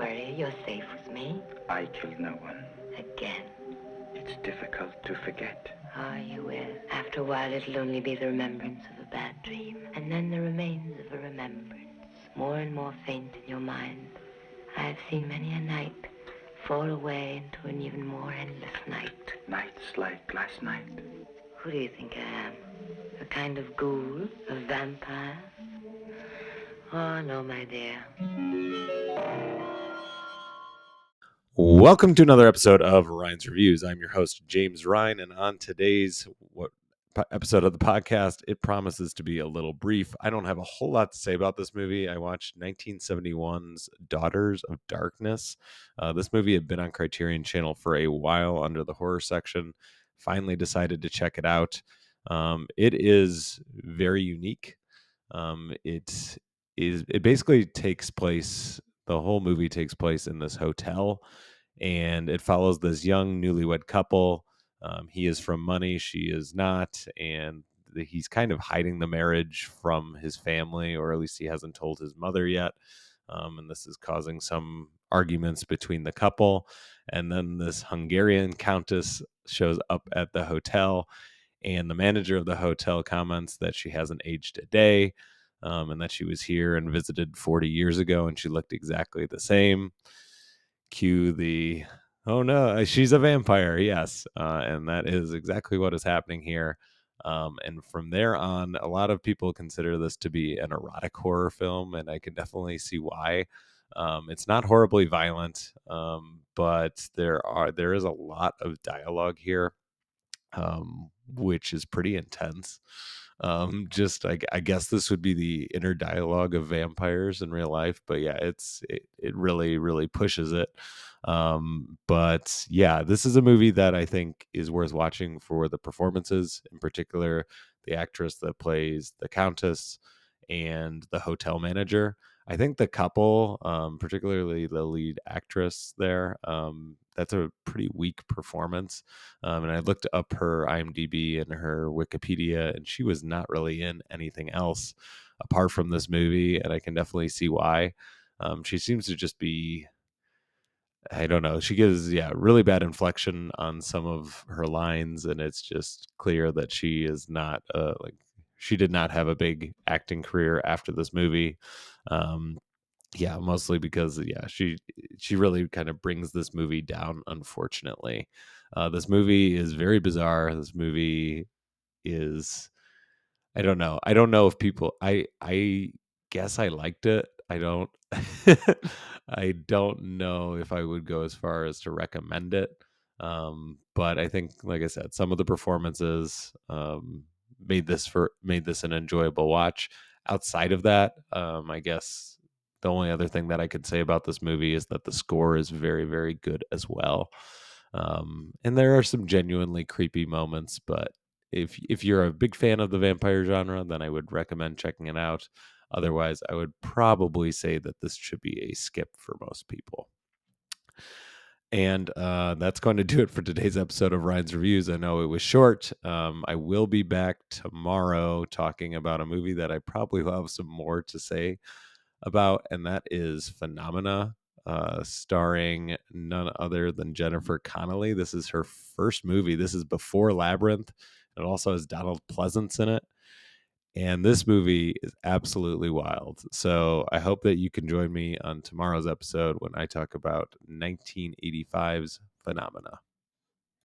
worry. You're safe with me. I killed no one. Again. It's difficult to forget. Ah, you will. After a while, it'll only be the remembrance of a bad dream. And then the remains of a remembrance. More and more faint in your mind. I have seen many a night fall away into an even more endless night. Nights like last night. Who do you think I am? A kind of ghoul? A vampire? Oh, no, my dear. Welcome to another episode of Ryan's Reviews. I'm your host, James Ryan, and on today's episode of the podcast, it promises to be a little brief. I don't have a whole lot to say about this movie. I watched 1971's Daughters of Darkness. This movie had been on Criterion Channel for a while under the horror section. Finally decided to check it out. It is very unique. It basically takes place, the whole movie takes place in this hotel, and it follows this young newlywed couple. He is from money, she is not, and he's kind of hiding the marriage from his family, or at least he hasn't told his mother yet. And this is causing some arguments between the couple. And then this Hungarian countess shows up at the hotel, and the manager of the hotel comments that she hasn't aged a day, and that she was here and visited 40 years ago, and she looked exactly the same. Cue the, oh no, she's a vampire, yes. And that is exactly what is happening here. And from there on, a lot of people consider this to be an erotic horror film, and I can definitely see why. It's not horribly violent, but there is a lot of dialogue here, which is pretty intense. I guess this would be the inner dialogue of vampires in real life, but yeah, it really pushes it. But yeah, this is a movie that I think is worth watching for the performances, in particular the actress that plays the Countess and the hotel manager. I think the couple, particularly the lead actress there, that's a pretty weak performance. And I looked up her IMDb and her Wikipedia, and she was not really in anything else apart from this movie. And I can definitely see why. She seems to just be, I don't know. She gives, really bad inflection on some of her lines, and it's just clear that she is not she did not have a big acting career after this movie. Mostly because she really kind of brings this movie down, unfortunately. This movie is very bizarre. This movie is, I don't know. I don't know if people, I guess I liked it. I don't I don't know if I would go as far as to recommend it. But I think, like I said, some of the performances made this an enjoyable watch. Outside of that, I guess the only other thing that I could say about this movie is that the score is very, very good as well. And there are some genuinely creepy moments, but if you're a big fan of the vampire genre, then I would recommend checking it out. Otherwise, I would probably say that this should be a skip for most people. And that's going to do it for today's episode of Ryan's Reviews. I know it was short. I will be back tomorrow talking about a movie that I probably will have some more to say about, and that is Phenomena, starring none other than Jennifer Connelly. This is her first movie. This is before Labyrinth. It also has Donald Pleasance in it. And this movie is absolutely wild. So I hope that you can join me on tomorrow's episode when I talk about 1985's Phenomena.